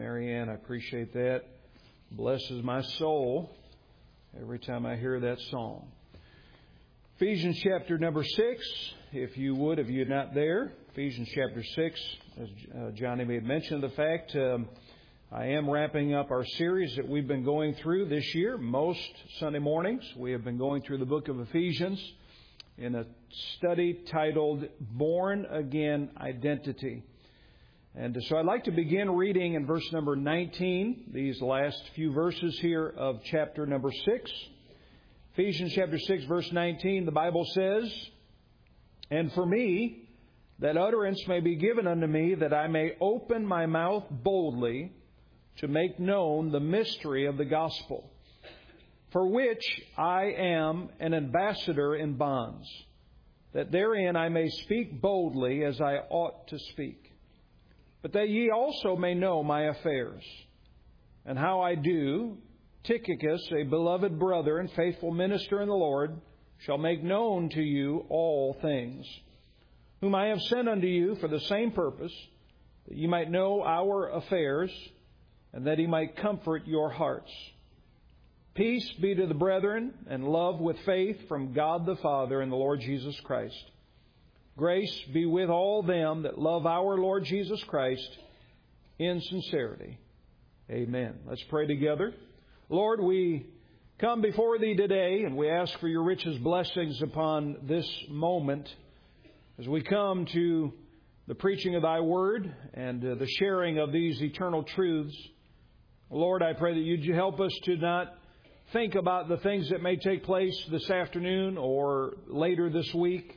Marianne, I appreciate that. Blesses my soul every time I hear that song. Ephesians chapter number 6, if you're not there. Ephesians chapter 6, as Johnny made mention of the fact, I am wrapping up our series that we've been going through this year. Most Sunday mornings, we have been going through the book of Ephesians in a study titled Born Again Identity. And so I'd like to begin reading in verse number 19, these last few verses here of chapter number 6. Ephesians chapter 6, verse 19, the Bible says, "And for me, that utterance may be given unto me, that I may open my mouth boldly to make known the mystery of the gospel, for which I am an ambassador in bonds, that therein I may speak boldly as I ought to speak. But that ye also may know my affairs, and how I do. Tychicus, a beloved brother and faithful minister in the Lord, shall make known to you all things, whom I have sent unto you for the same purpose, that ye might know our affairs, and that he might comfort your hearts. Peace be to the brethren, and love with faith from God the Father and the Lord Jesus Christ. Grace be with all them that love our Lord Jesus Christ in sincerity. Amen." Let's pray together. Lord, we come before Thee today, and we ask for Your richest blessings upon this moment as we come to the preaching of Thy Word and the sharing of these eternal truths. Lord, I pray that You'd help us to not think about the things that may take place this afternoon or later this week.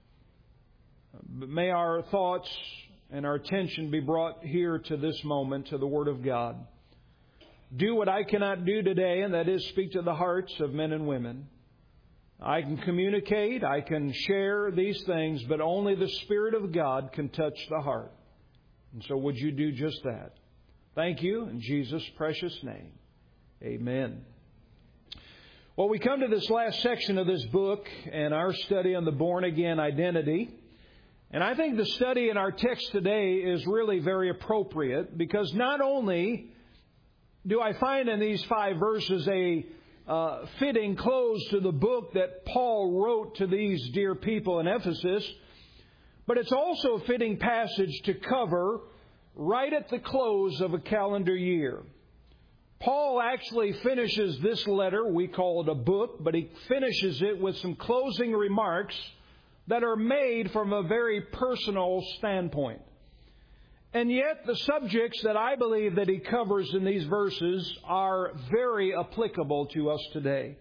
But may our thoughts and our attention be brought here to this moment, to the Word of God. Do what I cannot do today, and that is speak to the hearts of men and women. I can communicate, I can share these things, but only the Spirit of God can touch the heart. And so would You do just that? Thank You in Jesus' precious name. Amen. Well, we come to this last section of this book and our study on the born-again identity. And I think the study in our text today is really very appropriate, because not only do I find in these 5 verses a fitting close to the book that Paul wrote to these dear people in Ephesus, but it's also a fitting passage to cover right at the close of a calendar year. Paul actually finishes this letter, we call it a book, but he finishes it with some closing remarks that are made from a very personal standpoint. And yet the subjects that I believe that he covers in these verses are very applicable to us today.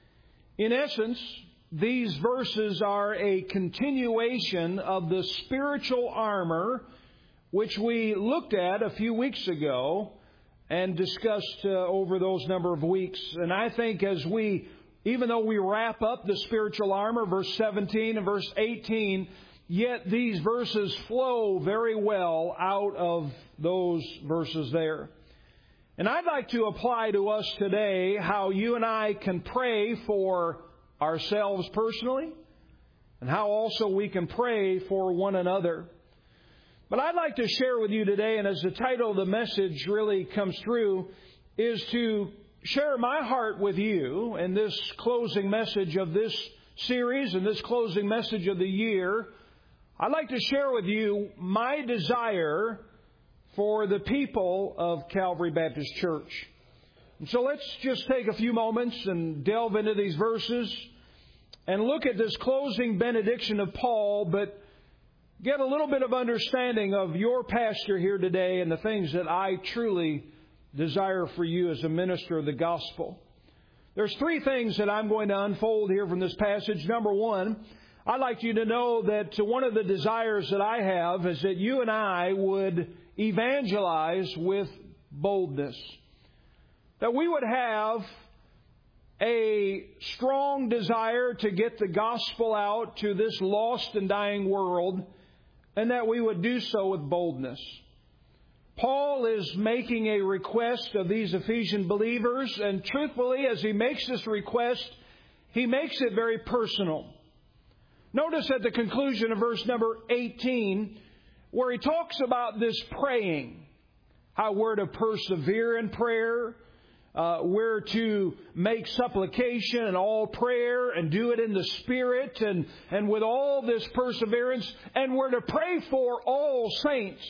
In essence, these verses are a continuation of the spiritual armor which we looked at a few weeks ago and discussed over those number of weeks. And I think even though we wrap up the spiritual armor, verse 17 and verse 18, yet these verses flow very well out of those verses there. And I'd like to apply to us today how you and I can pray for ourselves personally, and how also we can pray for one another. But I'd like to share with you today, and as the title of the message really comes through, is to share my heart with you in this closing message of this series and this closing message of the year. I'd like to share with you my desire for the people of Calvary Baptist Church. And so let's just take a few moments and delve into these verses and look at this closing benediction of Paul, but get a little bit of understanding of your pastor here today and the things that I truly desire for you as a minister of the gospel. There's 3 things that I'm going to unfold here from this passage. Number 1, I'd like you to know that one of the desires that I have is that you and I would evangelize with boldness. That we would have a strong desire to get the gospel out to this lost and dying world, and that we would do so with boldness. Paul is making a request of these Ephesian believers, and truthfully, as he makes this request, he makes it very personal. Notice at the conclusion of verse number 18, where he talks about this praying, how we're to persevere in prayer. We're to make supplication and all prayer and do it in the Spirit and with all this perseverance. And we're to pray for all saints.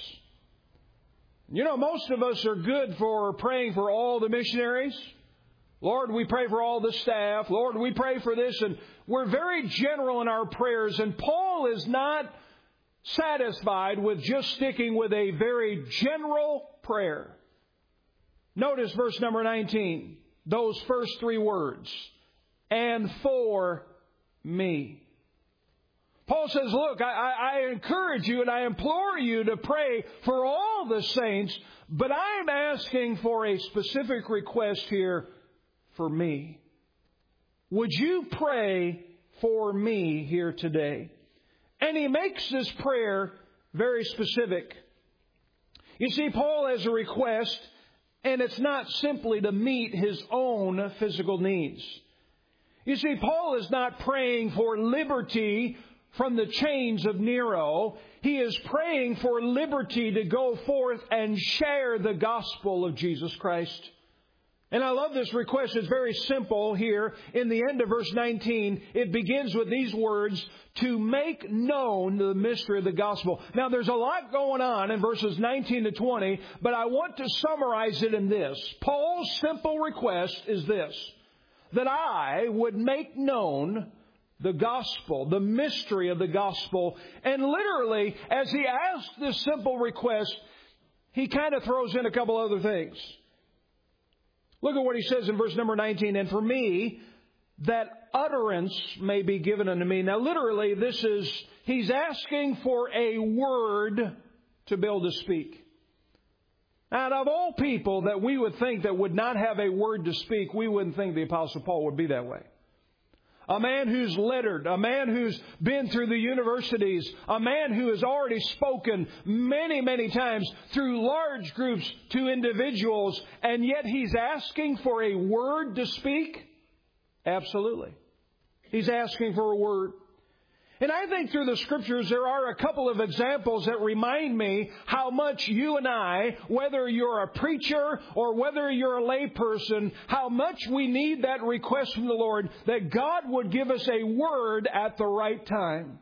You know, most of us are good for praying for all the missionaries. Lord, we pray for all the staff. Lord, we pray for this. And we're very general in our prayers. And Paul is not satisfied with just sticking with a very general prayer. Notice verse number 19, those first three words, and for me. Paul says, look, I encourage you and I implore you to pray for all the saints, but I'm asking for a specific request here for me. Would you pray for me here today? And he makes this prayer very specific. You see, Paul has a request, and it's not simply to meet his own physical needs. You see, Paul is not praying for liberty from the chains of Nero. He is praying for liberty to go forth and share the gospel of Jesus Christ. And I love this request. It's very simple here. In the end of verse 19, it begins with these words, to make known the mystery of the gospel. Now, there's a lot going on in verses 19 to 20, but I want to summarize it in this. Paul's simple request is this, that I would make known the gospel, the mystery of the gospel. And literally, as he asks this simple request, he kind of throws in a couple other things. Look at what he says in verse number 19. And for me, that utterance may be given unto me. Now, literally, he's asking for a word to be able to speak. And of all people that we would think that would not have a word to speak, we wouldn't think the Apostle Paul would be that way. A man who's lettered, a man who's been through the universities, a man who has already spoken many, many times through large groups to individuals, and yet he's asking for a word to speak? Absolutely. He's asking for a word. And I think through the Scriptures there are a couple of examples that remind me how much you and I, whether you're a preacher or whether you're a layperson, how much we need that request from the Lord that God would give us a word at the right time.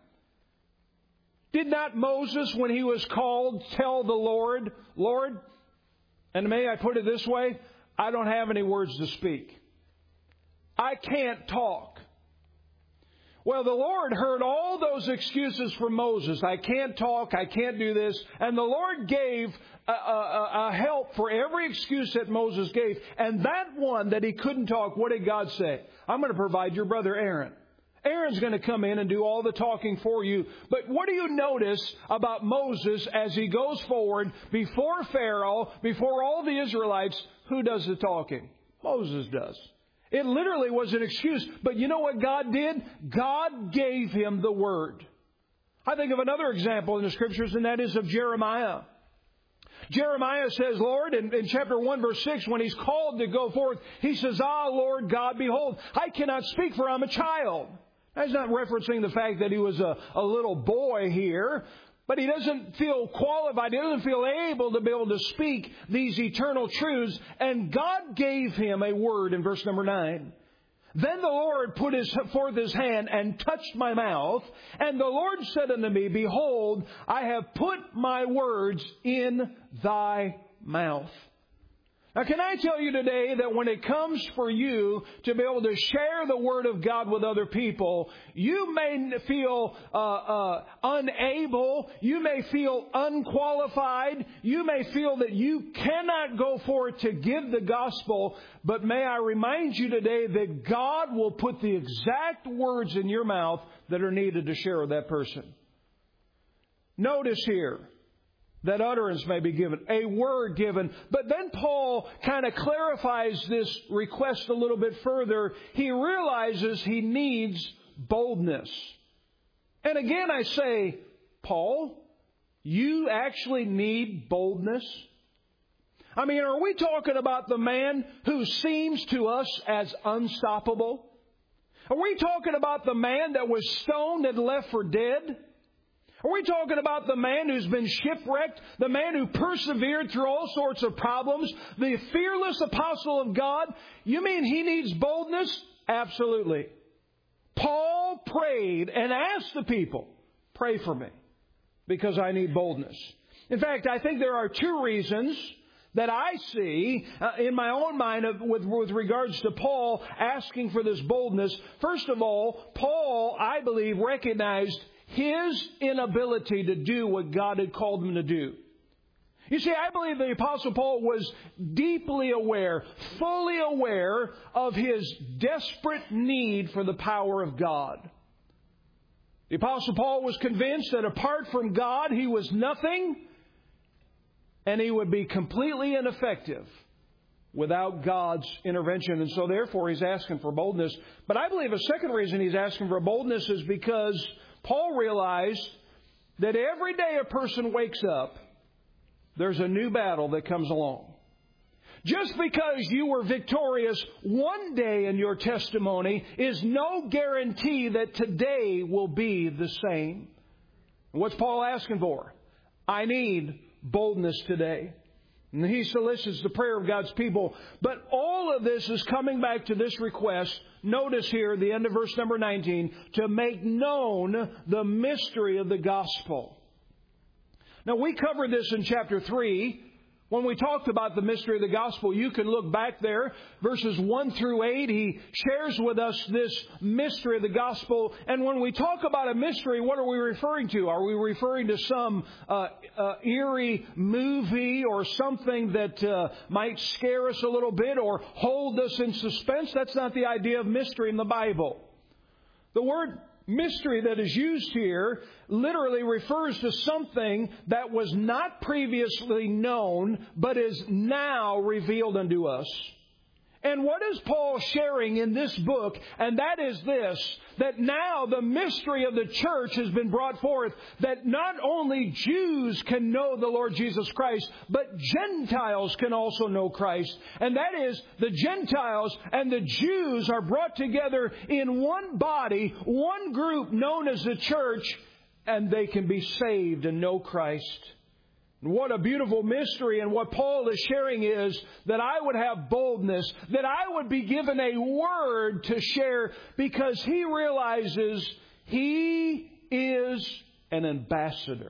Did not Moses, when he was called, tell the Lord, Lord, and may I put it this way, I don't have any words to speak. I can't talk. Well, the Lord heard all those excuses from Moses. I can't talk. I can't do this. And the Lord gave a help for every excuse that Moses gave. And that one that he couldn't talk, what did God say? I'm going to provide your brother Aaron. Aaron's going to come in and do all the talking for you. But what do you notice about Moses as he goes forward before Pharaoh, before all the Israelites? Who does the talking? Moses does. It literally was an excuse. But you know what God did? God gave him the word. I think of another example in the Scriptures, and that is of Jeremiah. Jeremiah says, Lord, in chapter 1, verse 6, when he's called to go forth, he says, Lord God, behold, I cannot speak, for I'm a child. Now, he's not referencing the fact that he was a little boy here, but he doesn't feel qualified. He doesn't feel able to be able to speak these eternal truths. And God gave him a word in verse number 9. Then the Lord put forth his hand and touched my mouth. And the Lord said unto me, behold, I have put my words in thy mouth. Now, can I tell you today that when it comes for you to be able to share the Word of God with other people, you may feel unable, you may feel unqualified, you may feel that you cannot go forth to give the gospel, but may I remind you today that God will put the exact words in your mouth that are needed to share with that person. Notice here, that utterance may be given, a word given. But then Paul kind of clarifies this request a little bit further. He realizes he needs boldness. And again I say, Paul, you actually need boldness? I mean, are we talking about the man who seems to us as unstoppable? Are we talking about the man that was stoned and left for dead? Are we talking about the man who's been shipwrecked, the man who persevered through all sorts of problems, the fearless apostle of God? You mean he needs boldness? Absolutely. Paul prayed and asked the people, pray for me, because I need boldness. In fact, I think there are two reasons that I see in my own mind with regards to Paul asking for this boldness. First of all, Paul, I believe, recognized his inability to do what God had called him to do. You see, I believe the Apostle Paul was deeply aware, fully aware of his desperate need for the power of God. The Apostle Paul was convinced that apart from God, he was nothing, and he would be completely ineffective without God's intervention. And so therefore he's asking for boldness. But I believe a second reason he's asking for boldness is because Paul realized that every day a person wakes up, there's a new battle that comes along. Just because you were victorious one day in your testimony is no guarantee that today will be the same. What's Paul asking for? I need boldness today. And he solicits the prayer of God's people. But all of this is coming back to this request. Notice here, the end of verse number 19, to make known the mystery of the gospel. Now, we covered this in chapter 3. When we talked about the mystery of the gospel, you can look back there, verses 1 through 8. He shares with us this mystery of the gospel. And when we talk about a mystery, what are we referring to? Are we referring to some eerie movie or something that might scare us a little bit or hold us in suspense? That's not the idea of mystery in the Bible. The word mystery that is used here literally refers to something that was not previously known but is now revealed unto us. And what is Paul sharing in this book? And that is this, that now the mystery of the church has been brought forth, that not only Jews can know the Lord Jesus Christ, but Gentiles can also know Christ. And that is, the Gentiles and the Jews are brought together in one body, one group known as the church, and they can be saved and know Christ. What a beautiful mystery. And what Paul is sharing is that I would have boldness, that I would be given a word to share, because he realizes he is an ambassador.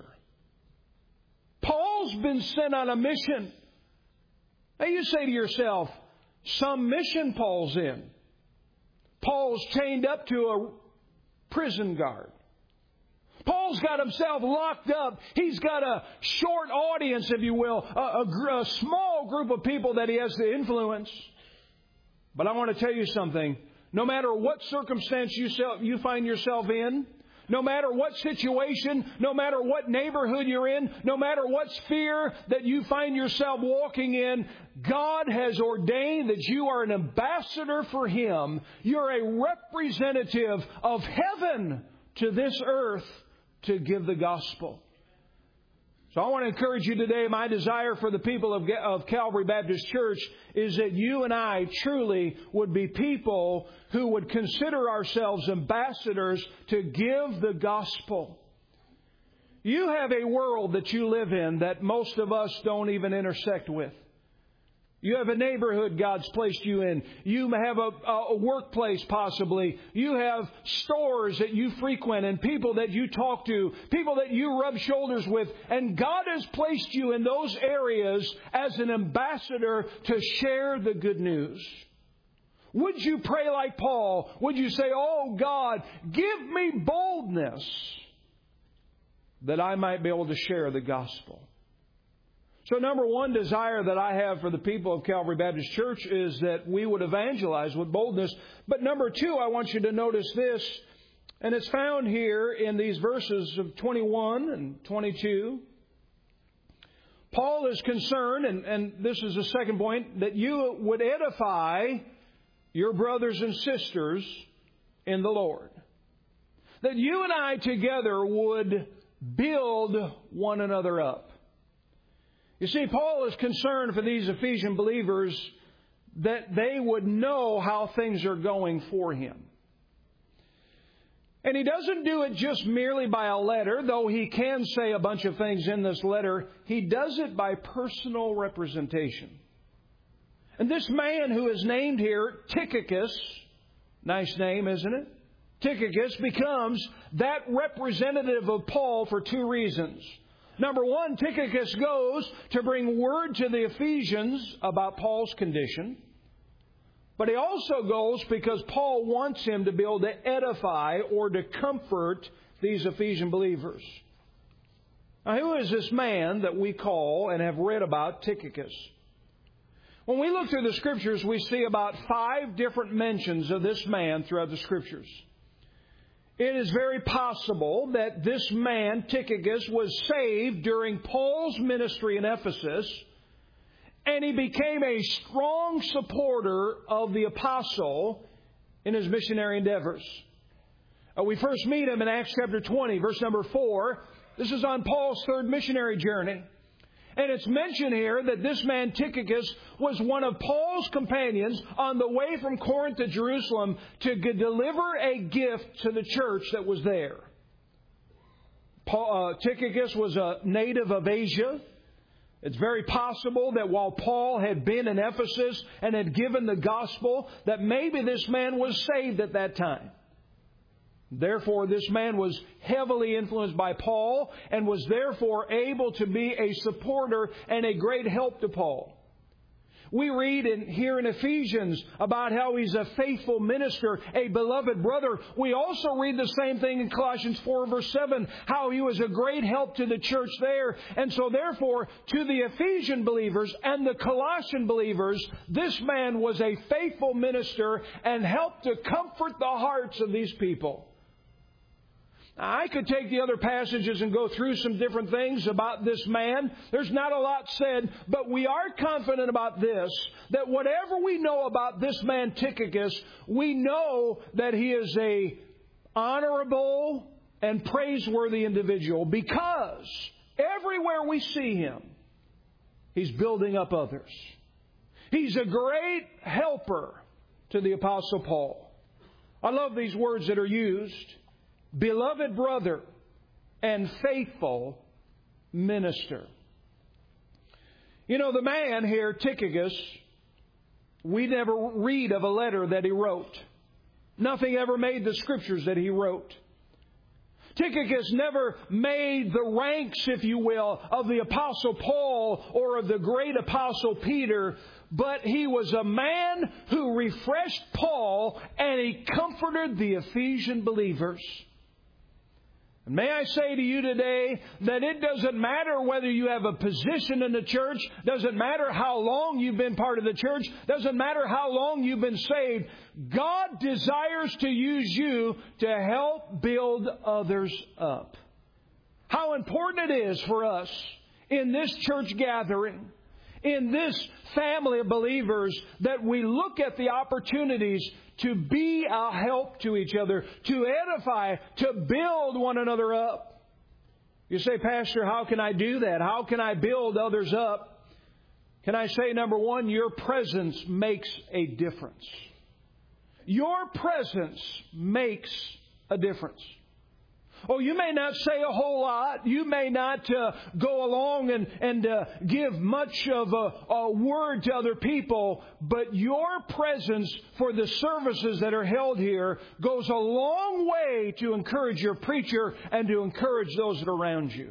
Paul's been sent on a mission. Now you say to yourself, some mission Paul's in. Paul's chained up to a prison guard. Paul's got himself locked up. He's got a short audience, if you will, a small group of people that he has to influence. But I want to tell you something. No matter what circumstance you find yourself in, no matter what situation, no matter what neighborhood you're in, no matter what sphere that you find yourself walking in, God has ordained that you are an ambassador for Him. You're a representative of heaven to this earth, to give the gospel. So I want to encourage you today, my desire for the people of Calvary Baptist Church is that you and I truly would be people who would consider ourselves ambassadors to give the gospel. You have a world that you live in that most of us don't even intersect with. You have a neighborhood God's placed you in. You have a workplace possibly. You have stores that you frequent and people that you talk to, people that you rub shoulders with. And God has placed you in those areas as an ambassador to share the good news. Would you pray like Paul? Would you say, oh God, give me boldness that I might be able to share the gospel? So number one desire that I have for the people of Calvary Baptist Church is that we would evangelize with boldness. But number two, I want you to notice this, and it's found here in these verses of 21 and 22. Paul is concerned, and this is the second point, that you would edify your brothers and sisters in the Lord. That you and I together would build one another up. You see, Paul is concerned for these Ephesian believers that they would know how things are going for him. And he doesn't do it just merely by a letter, though he can say a bunch of things in this letter. He does it by personal representation. And this man who is named here, Tychicus, nice name, isn't it? Tychicus becomes that representative of Paul for two reasons. Number one, Tychicus goes to bring word to the Ephesians about Paul's condition. But he also goes because Paul wants him to be able to edify or to comfort these Ephesian believers. Now, who is this man that we call and have read about, Tychicus? When we look through the Scriptures, we see about 5 different mentions of this man throughout the Scriptures. It is very possible that this man, Tychicus, was saved during Paul's ministry in Ephesus, and he became a strong supporter of the apostle in his missionary endeavors. We first meet him in Acts chapter 20, verse number 4. This is on Paul's third missionary journey. And it's mentioned here that this man, Tychicus, was one of Paul's companions on the way from Corinth to Jerusalem to deliver a gift to the church that was there. Tychicus was a native of Asia. It's very possible that while Paul had been in Ephesus and had given the gospel, that maybe this man was saved at that time. Therefore, this man was heavily influenced by Paul and was therefore able to be a supporter and a great help to Paul. We read here in Ephesians about how he's a faithful minister, a beloved brother. We also read the same thing in Colossians 4 verse 7, how he was a great help to the church there. And so therefore, to the Ephesian believers and the Colossian believers, this man was a faithful minister and helped to comfort the hearts of these people. I could take the other passages and go through some different things about this man. There's not a lot said, but we are confident about this, that whatever we know about this man Tychicus, we know that he is a honorable and praiseworthy individual, because everywhere we see him, he's building up others. He's a great helper to the Apostle Paul. I love these words that are used. Beloved brother and faithful minister. You know, the man here, Tychicus, we never read of a letter that he wrote. Nothing ever made the Scriptures that he wrote. Tychicus never made the ranks, if you will, of the Apostle Paul or of the great Apostle Peter, but he was a man who refreshed Paul and he comforted the Ephesian believers. And may I say to you today that it doesn't matter whether you have a position in the church, doesn't matter how long you've been part of the church, doesn't matter how long you've been saved. God desires to use you to help build others up. How important it is for us in this church gathering, in this family of believers, that we look at the opportunities to be a help to each other, to edify, to build one another up. You say, Pastor, how can I do that? How can I build others up? Can I say, number one, your presence makes a difference. Your presence makes a difference. Oh, you may not say a whole lot. You may not go along and give much of a word to other people. But your presence for the services that are held here goes a long way to encourage your preacher and to encourage those that are around you.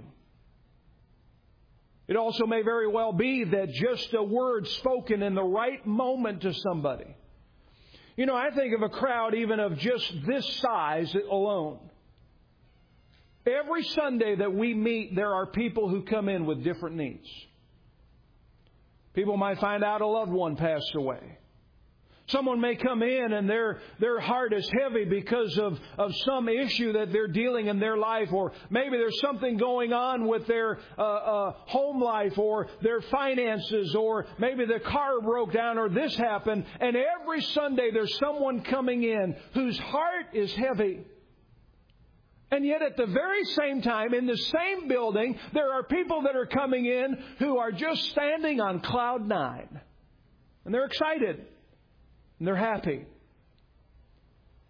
It also may very well be that just a word spoken in the right moment to somebody. You know, I think of a crowd even of just this size alone. Every Sunday that we meet, there are people who come in with different needs. People might find out a loved one passed away. Someone may come in and their heart is heavy because of some issue that they're dealing in their life, or maybe there's something going on with their home life or their finances, or maybe the car broke down or this happened. And every Sunday there's someone coming in whose heart is heavy. And yet at the very same time, in the same building, there are people that are coming in who are just standing on cloud 9. And they're excited. And they're happy.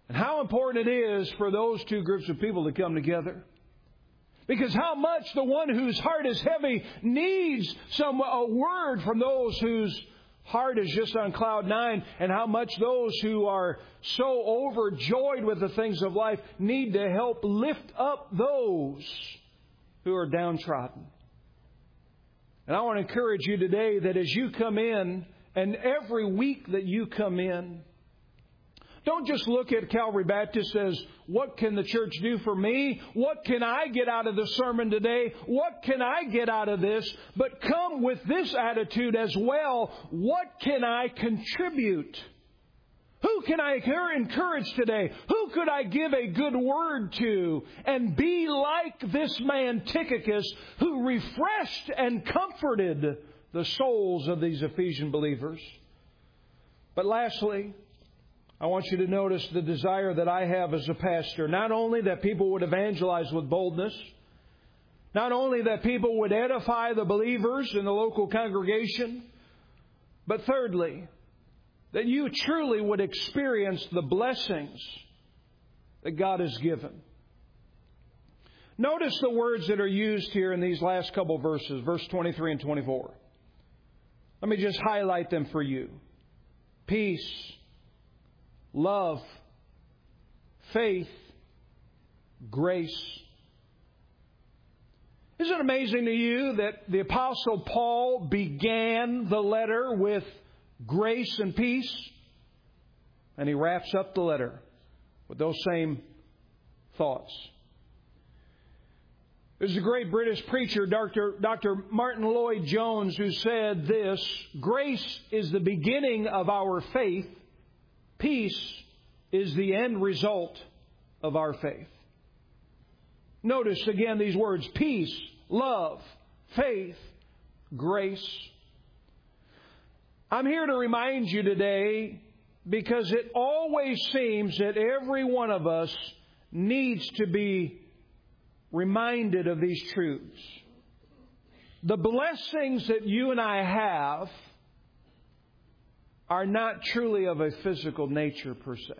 And how important it is for those two groups of people to come together. Because how much the one whose heart is heavy needs a word from those whose heart is just on cloud nine, and how much those who are so overjoyed with the things of life need to help lift up those who are downtrodden. And I want to encourage you today that as you come in, and every week that you come in, don't just look at Calvary Baptist as, what can the church do for me? What can I get out of the sermon today? What can I get out of this? But come with this attitude as well. What can I contribute? Who can I encourage today? Who could I give a good word to? And be like this man Tychicus, who refreshed and comforted the souls of these Ephesian believers. But lastly, I want you to notice the desire that I have as a pastor. Not only that people would evangelize with boldness, not only that people would edify the believers in the local congregation, but thirdly, that you truly would experience the blessings that God has given. Notice the words that are used here in these last couple verses, verse 23 and 24. Let me just highlight them for you. Peace, love, faith, grace. Isn't it amazing to you that the Apostle Paul began the letter with grace and peace? And he wraps up the letter with those same thoughts. There's a great British preacher, Dr. Martin Lloyd-Jones, who said this: grace is the beginning of our faith. Peace is the end result of our faith. Notice again these words: peace, love, faith, grace. I'm here to remind you today, because it always seems that every one of us needs to be reminded of these truths. The blessings that you and I have are not truly of a physical nature per se.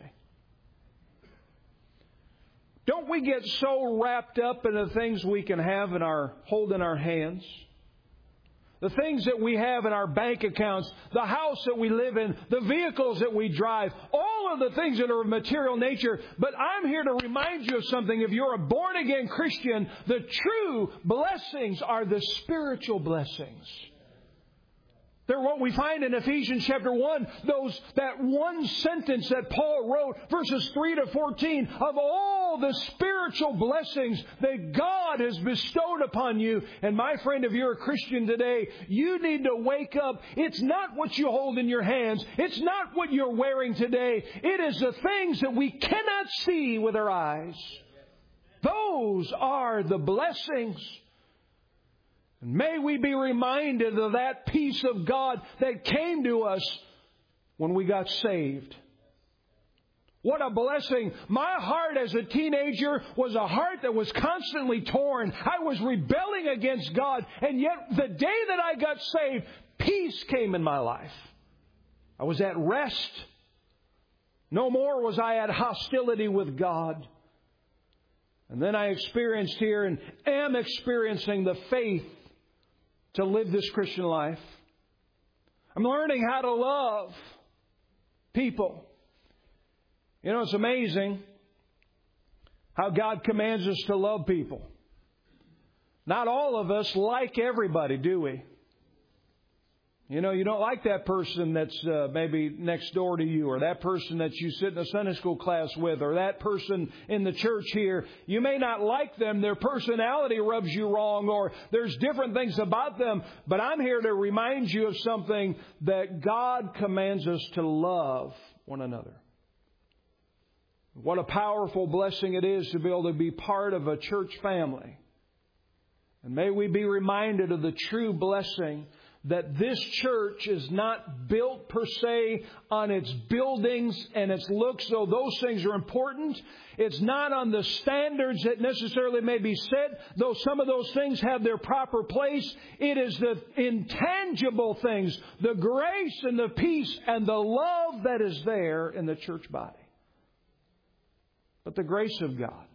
Don't we get so wrapped up in the things we can have hold in our hands? The things that we have in our bank accounts, the house that we live in, the vehicles that we drive, all of the things that are of material nature. But I'm here to remind you of something. If you're a born-again Christian, the true blessings are the spiritual blessings. They're what we find in Ephesians chapter 1, that one sentence that Paul wrote, verses 3 to 14, of all the spiritual blessings that God has bestowed upon you. And my friend, if you're a Christian today, you need to wake up. It's not what you hold in your hands. It's not what you're wearing today. It is the things that we cannot see with our eyes. Those are the blessings. And may we be reminded of that peace of God that came to us when we got saved. What a blessing. My heart as a teenager was a heart that was constantly torn. I was rebelling against God. And yet the day that I got saved, peace came in my life. I was at rest. No more was I at hostility with God. And then I experienced here and am experiencing the faith to live this Christian life. I'm learning how to love people. You know, it's amazing how God commands us to love people. Not all of us like everybody, do we? You know, you don't like that person that's maybe next door to you, or that person that you sit in a Sunday school class with, or that person in the church here. You may not like them. Their personality rubs you wrong, or there's different things about them. But I'm here to remind you of something, that God commands us to love one another. What a powerful blessing it is to be able to be part of a church family. And may we be reminded of the true blessing that this church is not built per se on its buildings and its looks, though those things are important. It's not on the standards that necessarily may be set, though some of those things have their proper place. It is the intangible things, the grace and the peace and the love that is there in the church body. but the grace of God.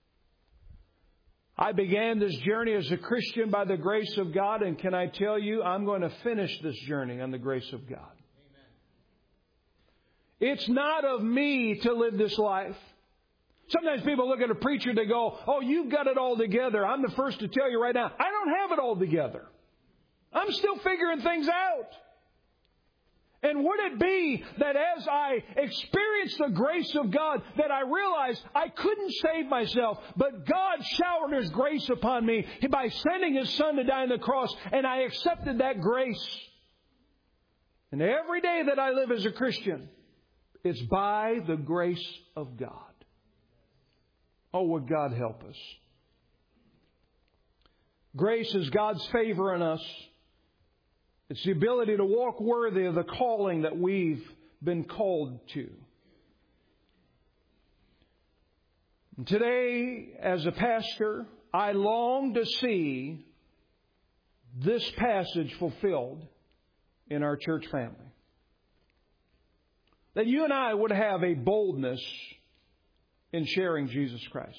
I began this journey as a Christian by the grace of God, and can I tell you, I'm going to finish this journey on the grace of God. It's not of me to live this life. Sometimes people look at a preacher and they go, oh, you've got it all together. I'm the first to tell you right now, I don't have it all together. I'm still figuring things out. And would it be that as I experience the grace of God, that I realize I couldn't save myself, but God showered His grace upon me by sending His Son to die on the cross, and I accepted that grace. And every day that I live as a Christian, it's by the grace of God. Oh, would God help us? Grace is God's favor on us. It's the ability to walk worthy of the calling that we've been called to. And today, as a pastor, I long to see this passage fulfilled in our church family. That you and I would have a boldness in sharing Jesus Christ.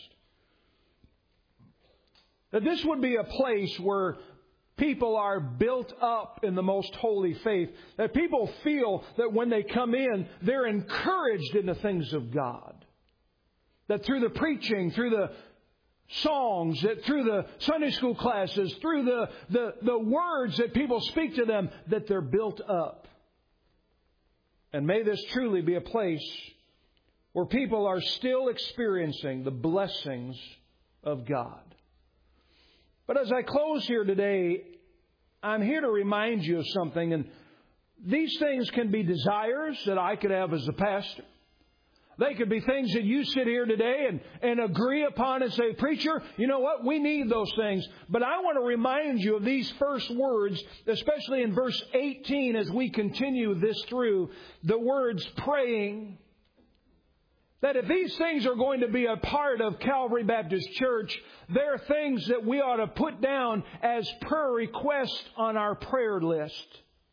That this would be a place where people are built up in the most holy faith. That people feel that when they come in, they're encouraged in the things of God. That through the preaching, through the songs, that through the Sunday school classes, through the words that people speak to them, that they're built up. And may this truly be a place where people are still experiencing the blessings of God. But as I close here today, I'm here to remind you of something. And these things can be desires that I could have as a pastor. They could be things that you sit here today and agree upon and say, preacher, you know what? We need those things. But I want to remind you of these first words, especially in verse 18 as we continue this through, the words praying. That if these things are going to be a part of Calvary Baptist Church, they're things that we ought to put down as prayer requests on our prayer list.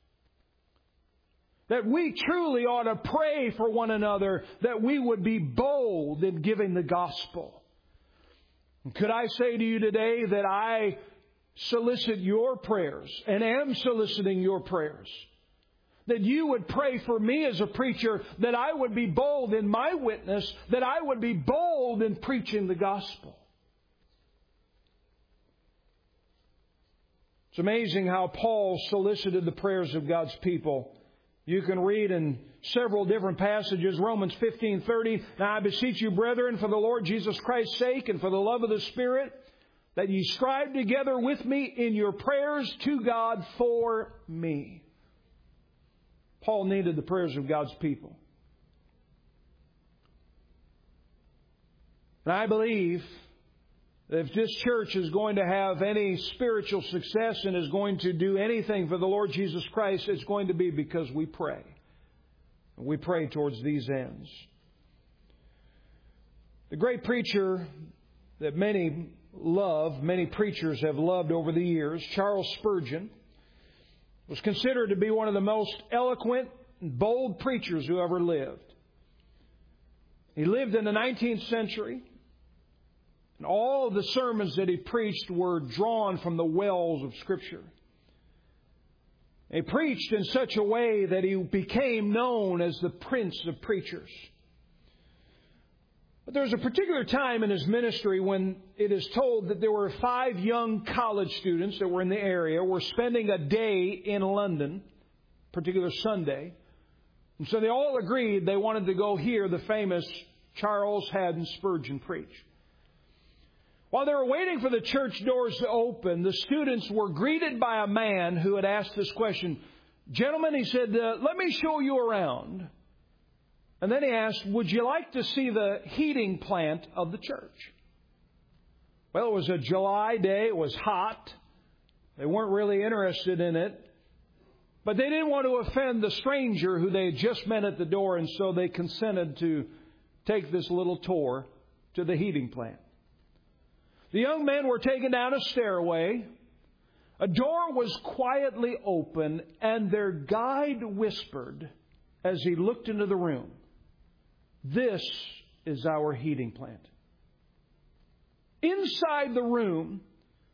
That we truly ought to pray for one another, that we would be bold in giving the gospel. And could I say to you today that I solicit your prayers and am soliciting your prayers? That you would pray for me as a preacher, that I would be bold in my witness, that I would be bold in preaching the gospel. It's amazing how Paul solicited the prayers of God's people. You can read in several different passages, Romans 15:30. Now I beseech you, brethren, for the Lord Jesus Christ's sake and for the love of the Spirit, that ye strive together with me in your prayers to God for me. Paul needed the prayers of God's people. And I believe that if this church is going to have any spiritual success and is going to do anything for the Lord Jesus Christ, it's going to be because we pray. And we pray towards these ends. The great preacher that many love, many preachers have loved over the years, Charles Spurgeon, was considered to be one of the most eloquent and bold preachers who ever lived. He lived in the 19th century. And all of the sermons that he preached were drawn from the wells of Scripture. He preached in such a way that he became known as the Prince of Preachers. But there was a particular time in his ministry when it is told that there were 5 young college students that were in the area, were spending a day in London, particular Sunday. And so they all agreed they wanted to go hear the famous Charles Haddon Spurgeon preach. While they were waiting for the church doors to open, the students were greeted by a man who had asked this question. Gentlemen, he said, let me show you around. And then he asked, would you like to see the heating plant of the church? Well, it was a July day. It was hot. They weren't really interested in it. But they didn't want to offend the stranger who they had just met at the door, and so they consented to take this little tour to the heating plant. The young men were taken down a stairway. A door was quietly open, and their guide whispered as he looked into the room, "This is our heating plant. Inside the room,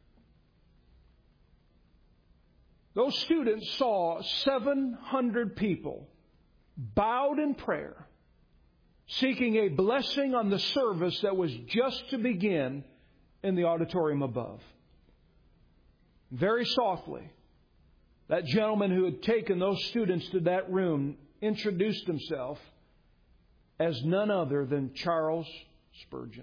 those students saw 700 people bowed in prayer, seeking a blessing on the service that was just to begin in the auditorium above. Very softly, that gentleman who had taken those students to that room introduced himself as none other than Charles Spurgeon.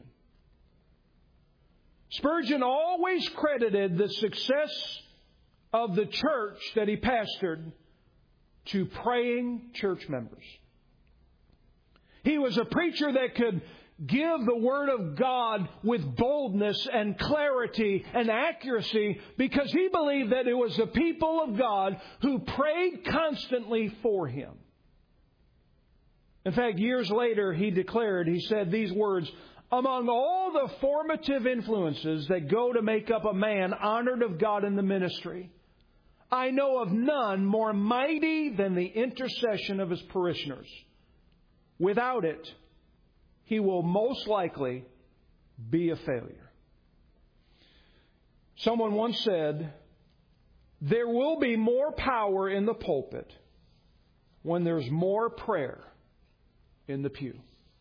Spurgeon always credited the success of the church that he pastored to praying church members. He was a preacher that could give the Word of God with boldness and clarity and accuracy because he believed that it was the people of God who prayed constantly for him. In fact, years later, he said these words, "Among all the formative influences that go to make up a man honored of God in the ministry, I know of none more mighty than the intercession of his parishioners. Without it, he will most likely be a failure." Someone once said, "There will be more power in the pulpit when there's more prayer in the pew."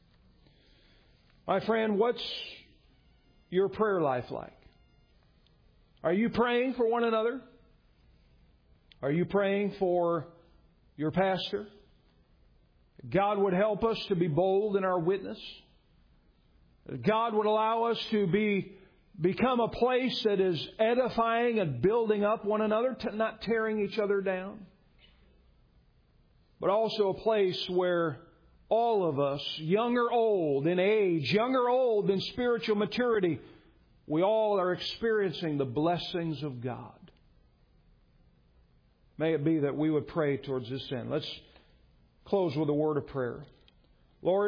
My friend, what's your prayer life like? Are you praying for one another? Are you praying for your pastor? God would help us to be bold in our witness. God would allow us to become a place that is edifying and building up one another, not tearing each other down. But also a place where all of us, young or old in age, young or old in spiritual maturity, we all are experiencing the blessings of God. May it be that we would pray towards this end. Let's close with a word of prayer.